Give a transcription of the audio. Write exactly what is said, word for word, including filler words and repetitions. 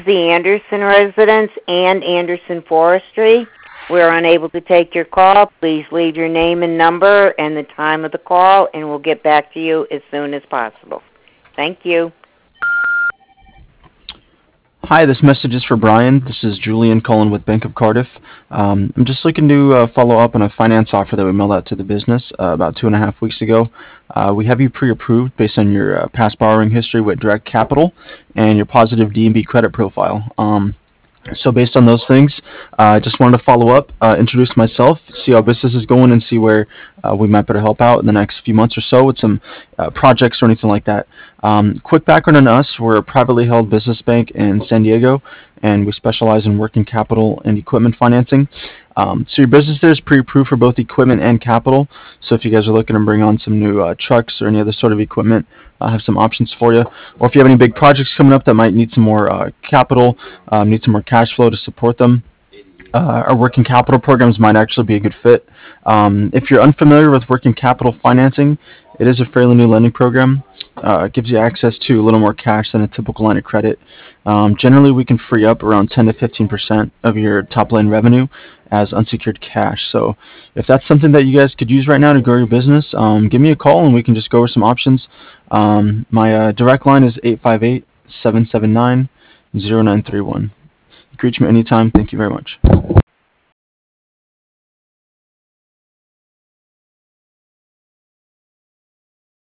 the Anderson residence and Anderson Forestry. We're unable to take your call. Please leave your name and number and the time of the call, and we'll get back to you as soon as possible. Thank you. Hi, this message is for Brian. This is Julian calling with Bank of Cardiff. Um, I'm just looking to uh, follow up on a finance offer that we mailed out to the business uh, about two and a half weeks ago. Uh, we have you pre-approved based on your uh, past borrowing history with Direct Capital and your positive D and B credit profile. Um, so based on those things, uh, I just wanted to follow up, uh, introduce myself, see how business is going, and see where uh, we might better help out in the next few months or so with some uh, projects or anything like that. Um, quick background on us: we're a privately held business bank in San Diego, and we specialize in working capital and equipment financing. Um, so your business there is pre-approved for both equipment and capital. So if you guys are looking to bring on some new uh, trucks or any other sort of equipment, I have some options for you. Or if you have any big projects coming up that might need some more uh, capital, um, need some more cash flow to support them, uh, our working capital programs might actually be a good fit. Um, if you're unfamiliar with working capital financing, it is a fairly new lending program. Uh, it gives you access to a little more cash than a typical line of credit. Um, generally, we can free up around ten to fifteen percent of your top line revenue as unsecured cash. So if that's something that you guys could use right now to grow your business, um, give me a call and we can just go over some options. Um, my uh, direct line is eight five eight, seven seven nine, zero nine three one. You can reach me anytime. Thank you very much.